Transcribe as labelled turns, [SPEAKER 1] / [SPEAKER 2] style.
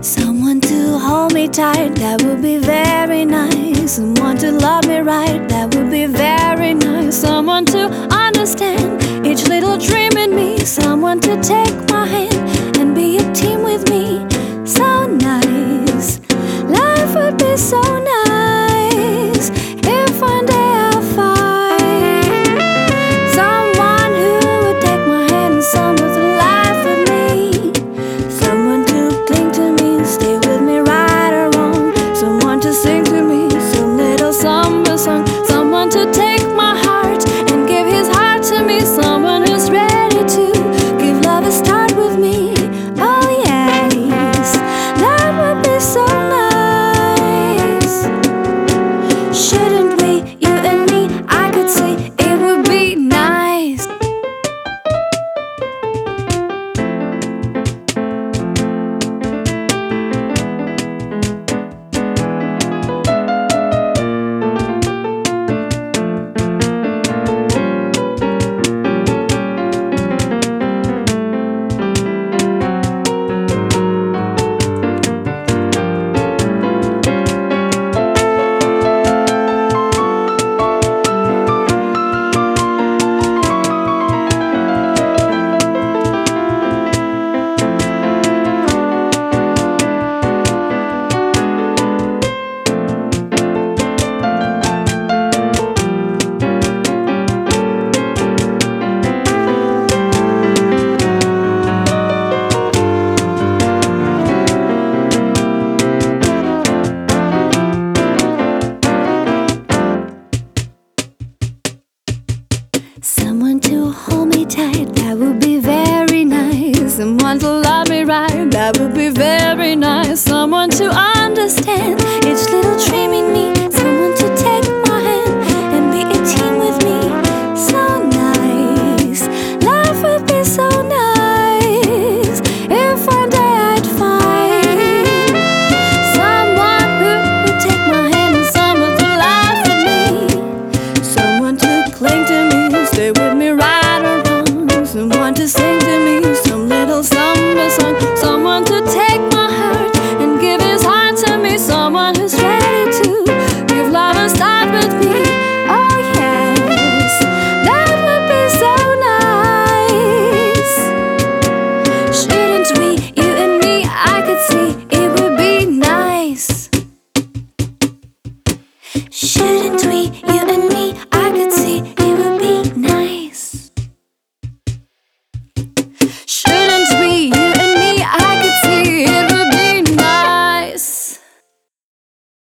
[SPEAKER 1] Someone to hold me tight, that would be very nice. Someone to love me right, that would be very nice. Someone to understand each little dream in me. Someone to take my hand and be a team with me. So nice, life would be so nice if one day I find someone who would take my hand and someone to laugh with me. Someone to cling to me, stay with me right or wrong. Someone to sing to me some little summer song. Someone to take my heart and give his heart to me. Someone who's ready to give love a start with me. Oh yes, that would be so nice. Shouldn't we, you and me, I could say it would be nice. Someone to hold me tight, that would be very nice. Someone to love me right, that would be very nice. Someone to understand each little dream in me. Someone to take my hand and be a team with me. So nice, life would be so nice if one day I'd find someone who would take my hand and someone to laugh with me. Someone to cling to me, stay with me right or wrong. Someone to sing to me some little summer song. Someone to take my heart and give his heart to me. Someone who's ready to give love a start with me. Oh yes, that would be so nice. Shouldn't we, you and me, I could say it would be nice. Shouldn't we, you and me,